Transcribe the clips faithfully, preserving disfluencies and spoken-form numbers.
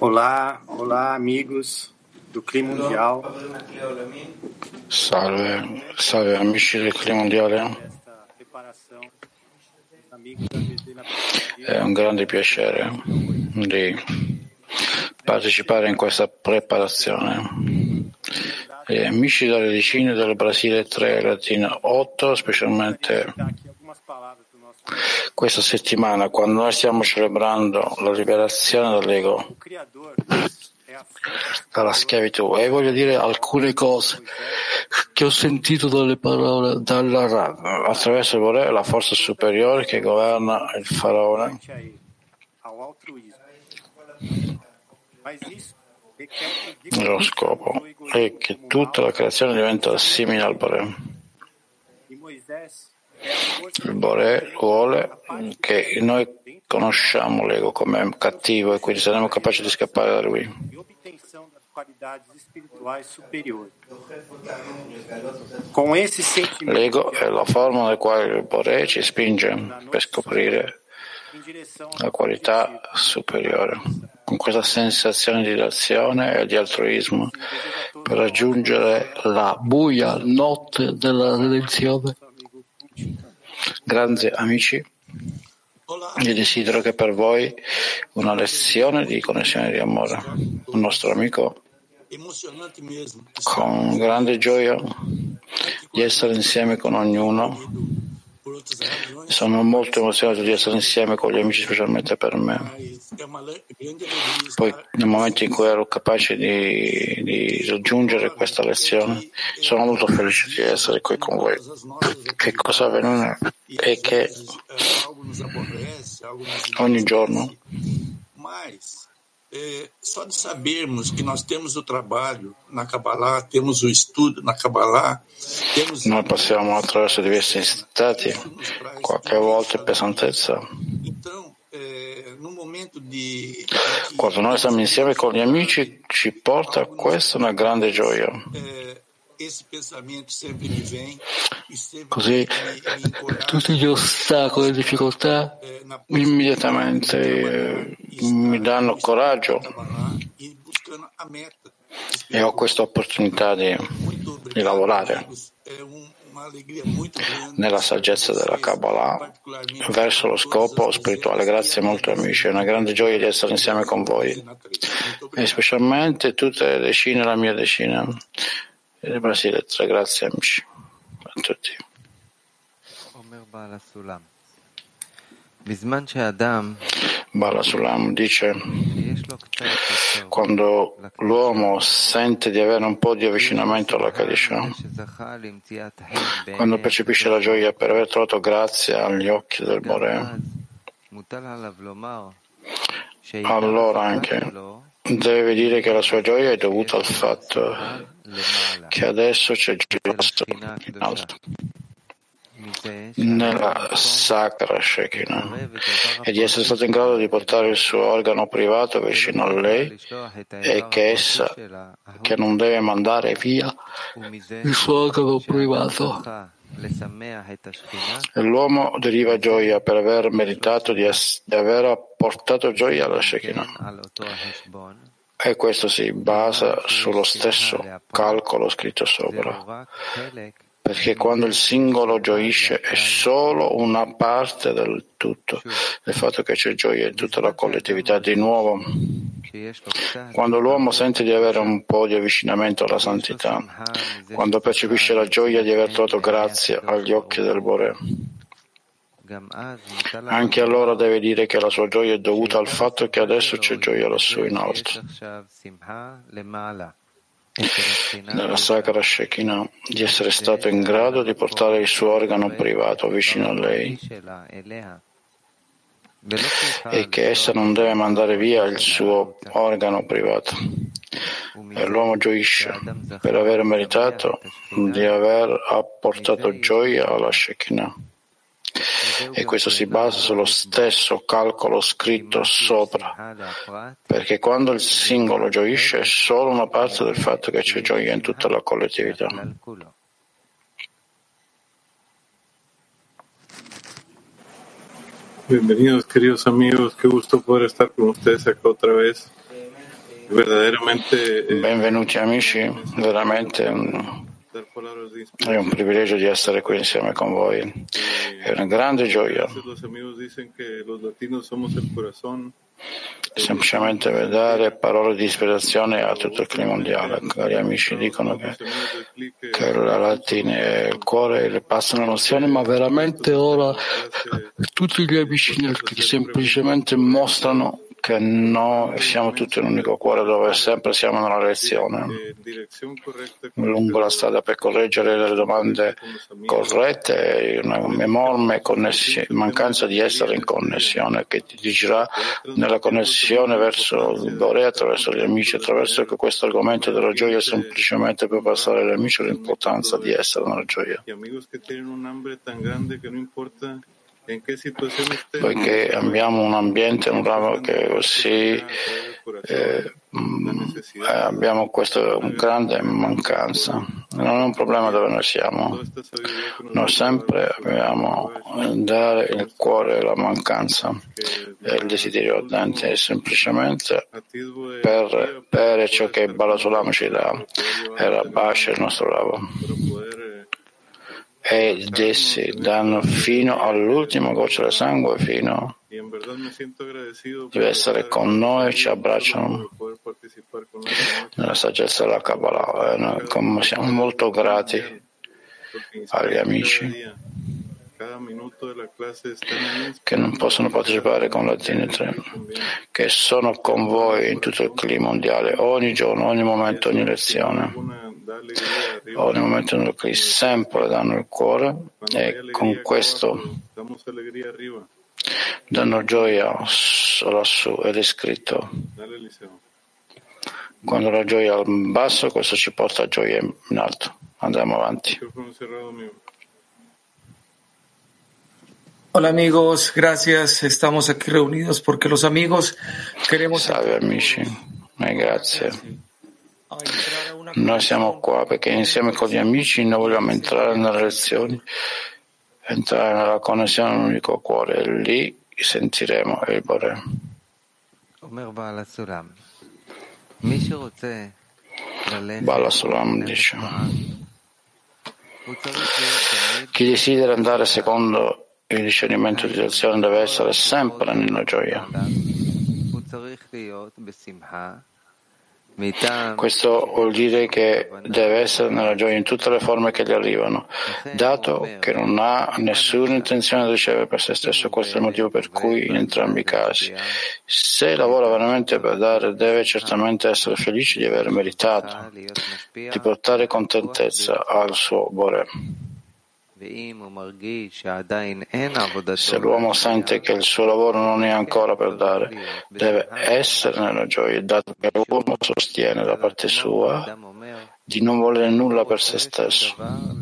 Olá, olá amigos do Clima Mundial. Salve, salve amici del Clima Mondiale. È un grande piacere di partecipare in questa preparazione. Gli amici dalle decine del Brasile tre, Latina otto, specialmente questa settimana, quando noi stiamo celebrando la liberazione dall'ego, dalla schiavitù, e voglio dire alcune cose che ho sentito dalle parole dalla Rav, attraverso il Boré, la forza superiore che governa il faraone. Lo scopo è che tutta la creazione diventa simile al Boré. Il Boré vuole che noi conosciamo l'ego come cattivo e quindi saremo capaci di scappare da lui. L'ego è la forma nella quale il Boré ci spinge per scoprire la qualità superiore, con questa sensazione di azione e di altruismo per raggiungere la buia notte della redenzione. Grazie amici, io desidero che per voi una lezione di connessione di amore. Un nostro amico con grande gioia di essere insieme con ognuno. Sono molto emozionato di essere insieme con gli amici, specialmente per me. Poi nel momento in cui ero capace di, di raggiungere questa lezione, sono molto felice di essere qui con voi. Che cosa avviene è che ogni giorno É, só de sabermos que nós temos o trabalho na Kabbalah, temos o estudo na Kabbalah, temos... Noi passiamo attraverso diversi stati, qualche volta pesantezza. Então, é, no momento di... Quando noi stiamo insieme con gli amici, ci porta a questa una grande gioia. Così tutti gli ostacoli e le difficoltà immediatamente eh, mi danno coraggio e ho questa opportunità di, di lavorare nella saggezza della Kabbalah verso lo scopo spirituale. Grazie molto amici, è una grande gioia di essere insieme con voi e specialmente tutte le decine, la mia decina del Brasile. Grazie amici a tutti. Bala Sulam dice: quando l'uomo sente di avere un po' di avvicinamento alla Kadisha, quando percepisce la gioia per aver trovato grazia agli occhi del Boré, allora anche deve dire che la sua gioia è dovuta al fatto che adesso c'è gioia in alto nella sacra Shekinah e di essere stato in grado di portare il suo organo privato vicino a lei e che essa che non deve mandare via il suo organo privato. E l'uomo deriva gioia per aver meritato di, es- di aver portato gioia alla Shekinah. E questo si basa sullo stesso calcolo scritto sopra. Perché quando il singolo gioisce è solo una parte del tutto, del fatto che c'è gioia in tutta la collettività. Di nuovo, quando l'uomo sente di avere un po' di avvicinamento alla santità, quando percepisce la gioia di aver trovato grazia agli occhi del Boré, anche allora deve dire che la sua gioia è dovuta al fatto che adesso c'è gioia lassù in alto. Nella sacra Shekinah, di essere stato in grado di portare il suo organo privato vicino a lei e che essa non deve mandare via il suo organo privato. E l'uomo gioisce per aver meritato di aver apportato gioia alla Shekinah. E questo si basa sullo stesso calcolo scritto sopra, perché quando il singolo gioisce è solo una parte del fatto che c'è gioia in tutta la collettività. Bienvenidos, queridos amigos, qué gusto poder estar con ustedes acá otra vez. Benvenuti amici, veramente è un privilegio di essere qui insieme con voi, è una grande gioia. Semplicemente dare parole di ispirazione a tutto il clima mondiale. Cari amici dicono che, che la Latina è il cuore e le passano nozioni, ma veramente ora tutti gli amici che semplicemente mostrano che noi siamo tutti un unico cuore dove sempre siamo nella lezione, lungo la strada per correggere le domande corrette, una enorme mancanza di essere in connessione che ti dirà nella connessione verso il Bore attraverso gli amici, attraverso questo argomento della gioia semplicemente per passare agli amici l'importanza di essere nella gioia. Poiché abbiamo un ambiente, un ramo che così eh, abbiamo questa grande mancanza. Non è un problema dove noi siamo. Noi sempre abbiamo dare il cuore la mancanza e il desiderio ardente semplicemente per, per ciò che Bala Sulam ci dà e Rabbash il nostro ramo. Ed essi danno fino all'ultima goccia del sangue, fino deve essere con noi e ci abbracciano nella saggezza della Kabbalah. E noi come siamo molto grati agli amici che non possono partecipare con la Tinetren, che sono con voi in tutto il clima mondiale, ogni giorno, ogni momento, ogni lezione. Ogni momento nel quale sempre danno il cuore e con questo danno gioia lassù ed è scritto. Quando la gioia è in basso, questo ci porta a gioia in alto. Andiamo avanti. Hola amigos, gracias. Estamos aquí reunidos porque los amigos queremos. Salve amici, e grazie. Noi siamo qua perché insieme con gli amici noi vogliamo entrare nelle lezioni, entrare nella connessione all'unico cuore e lì sentiremo il Bore. Bala Sulam dice: chi desidera andare secondo il discernimento di azione deve essere sempre nella gioia. Questo vuol dire che deve essere nella gioia in tutte le forme che gli arrivano, dato che non ha nessuna intenzione di ricevere per se stesso. Questo è il motivo per cui in entrambi i casi, se lavora veramente per dare, deve certamente essere felice di aver meritato, di portare contentezza al suo Bore. Se l'uomo sente che il suo lavoro non è ancora per dare, deve essere nella gioia, dato che l'uomo sostiene da parte sua di non volere nulla per se stesso.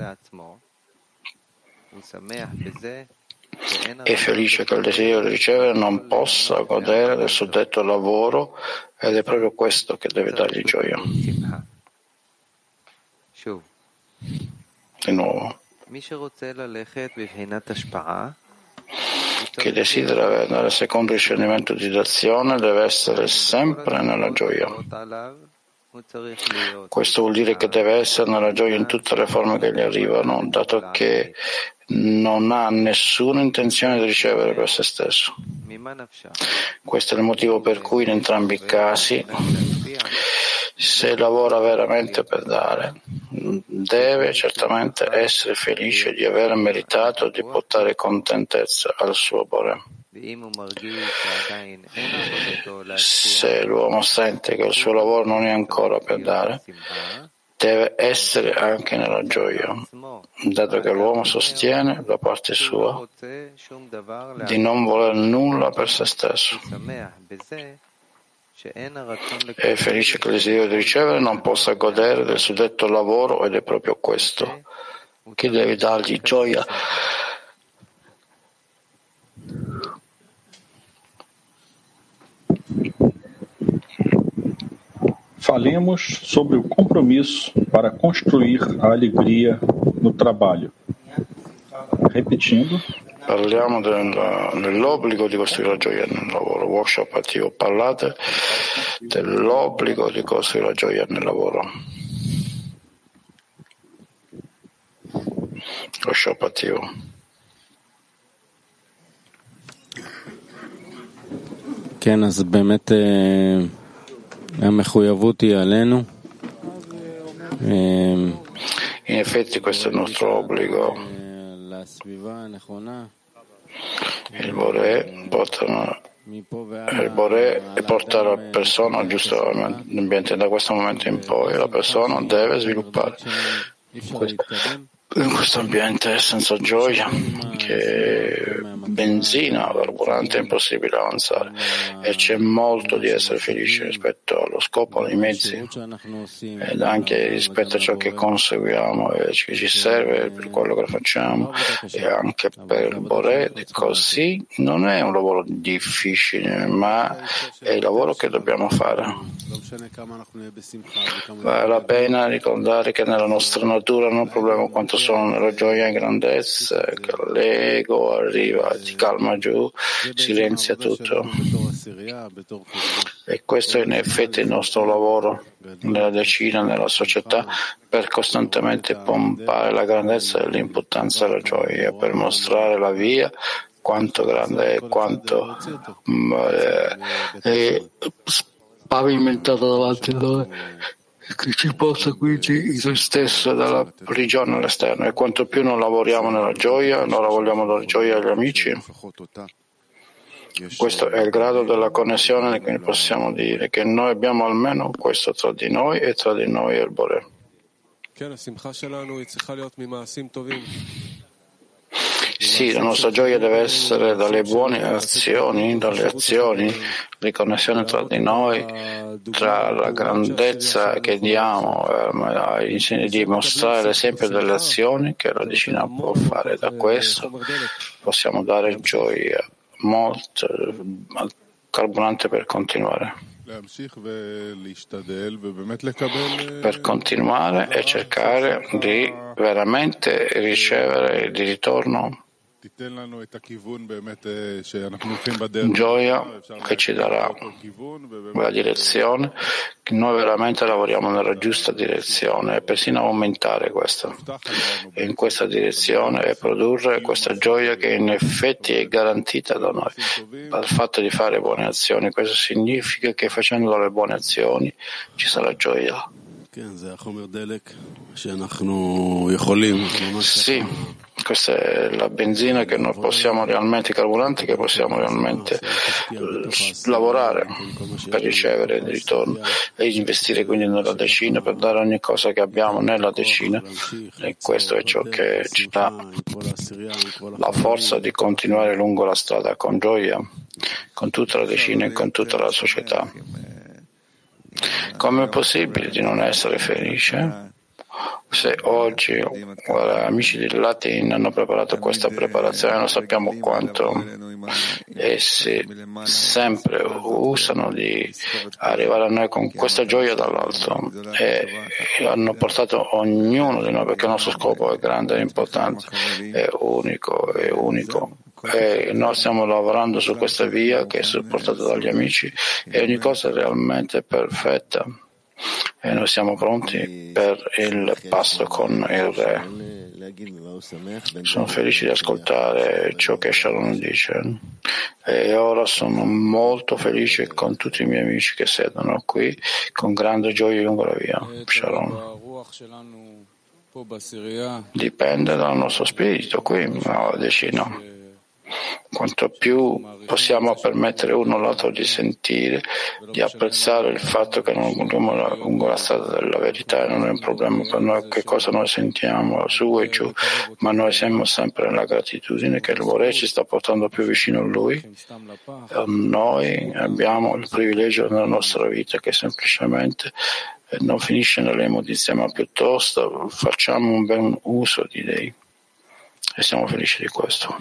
È felice che il desiderio di ricevere non possa godere del suddetto lavoro ed è proprio questo che deve dargli gioia. Di nuovo. Chi desidera andare secondo il discernimento di azione deve essere sempre nella gioia. Questo vuol dire che deve essere nella gioia in tutte le forme che gli arrivano, dato che non ha nessuna intenzione di ricevere per se stesso. Questo è il motivo per cui in entrambi i casi, se lavora veramente per dare, deve certamente essere felice di aver meritato di portare contentezza al suo Bore. Se l'uomo sente che il suo lavoro non è ancora per dare, deve essere anche nella gioia, dato che l'uomo sostiene da parte sua di non voler nulla per se stesso. È felice che il desiderio di ricevere non possa godere del suddetto lavoro ed è proprio questo che deve dargli gioia. Falemos sobre o compromisso para construir a alegria no trabalho. Repetindo. Parliamo del, dell'obbligo di costruire la gioia nel lavoro. workshop attivo. Parlate dell'obbligo di costruire la gioia nel lavoro. Workshop attivo. כן, אז באמת המחויבות היא עלינו. In effetti questo è il nostro obbligo. Il Boré porta, il Boré porta la persona al giusto ambiente. Da questo momento in poi la persona deve sviluppare questo, in questo ambiente senza gioia, che benzina carburante, è impossibile avanzare, e c'è molto di essere felici rispetto allo scopo, ai mezzi ed anche rispetto a ciò che conseguiamo e che ci serve per quello che facciamo, e anche per il Boré. Così non è un lavoro difficile, ma è il lavoro che dobbiamo fare. Vale la pena ricordare che nella nostra natura non è un problema quanto sono nella gioia e grandezza, che l'ego arriva, ti calma giù, silenzia tutto. E questo è in effetti il nostro lavoro nella decina, nella società, per costantemente pompare la grandezza e l'importanza della gioia, per mostrare la via quanto grande è, quanto eh, è pavimentata davanti a noi, che ci possa quindi in noi stesso dalla prigione all'esterno. E quanto più non lavoriamo nella gioia, non lavoriamo nella gioia agli amici, questo è il grado della connessione, quindi possiamo dire che noi abbiamo almeno questo tra di noi e tra di noi e il Boré. Sì, la nostra gioia deve essere dalle buone azioni, dalle azioni, riconnessione tra di noi, tra la grandezza che diamo, eh, di mostrare l'esempio delle azioni che la decina può fare. Da questo possiamo dare gioia, molto carburante per continuare. Per continuare e cercare di veramente ricevere di ritorno gioia che ci darà la direzione, che noi veramente lavoriamo nella giusta direzione e persino aumentare questa e in questa direzione e produrre questa gioia che in effetti è garantita da noi dal fatto di fare buone azioni. Questo significa che facendo le buone azioni ci sarà gioia. Sì, questa è la benzina che noi possiamo realmente, i carburanti che possiamo realmente lavorare per ricevere il ritorno e investire quindi nella decina per dare ogni cosa che abbiamo nella decina, e questo è ciò che ci dà la forza di continuare lungo la strada con gioia, con tutta la decina e con tutta la società. Come è possibile di non essere felice? Se oggi guarda, amici di Latin hanno preparato questa preparazione, non sappiamo quanto essi sempre usano di arrivare a noi con questa gioia dall'alto, e hanno portato ognuno di noi, perché il nostro scopo è grande, è importante, è unico, è unico. E noi stiamo lavorando su questa via che è supportata dagli amici, e ogni cosa è realmente perfetta, e noi siamo pronti per il passo con il Re. Sono felice di ascoltare ciò che Sharon dice, e ora sono molto felice con tutti i miei amici che sedono qui con grande gioia lungo la via. Sharon. Dipende dal nostro spirito qui, nella decina. Quanto più possiamo permettere uno all'altro di sentire, di apprezzare il fatto che non andiamo lungo la strada della verità, non è un problema per noi che cosa noi sentiamo su e giù, ma noi siamo sempre nella gratitudine che il Boré ci sta portando più vicino a Lui, e noi abbiamo il privilegio nella nostra vita che semplicemente non finisce nelle emozioni, ma piuttosto facciamo un ben uso di Dei, e siamo felici di questo.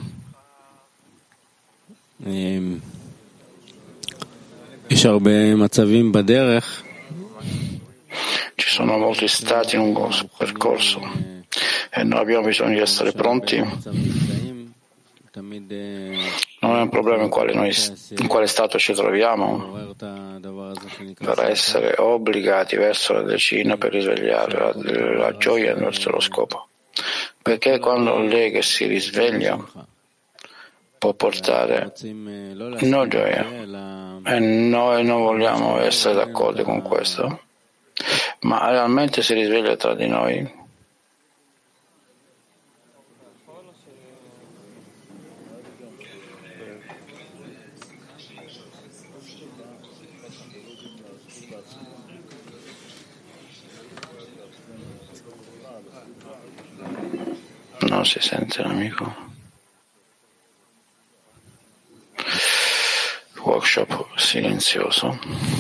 יש הרבה מצבים בדרך. Ci sono molti stati lungo il percorso e noi abbiamo bisogno di essere pronti Non è un problema in quale, noi, in quale stato ci troviamo per essere obbligati verso la decina per risvegliare la, la gioia verso lo scopo. Perché quando l'ego si risveglia può portare non gioia e noi non vogliamo essere d'accordo con questo, ma realmente si risveglia tra di noi. Non si sente l'amico. Workshop silenzioso.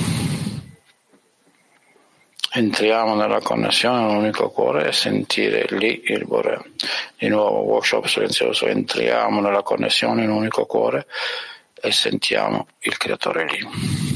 Entriamo nella connessione all'unico cuore e sentire lì il Bore. Di nuovo, workshop silenzioso. Entriamo nella connessione in un unico cuore e sentiamo il Creatore lì.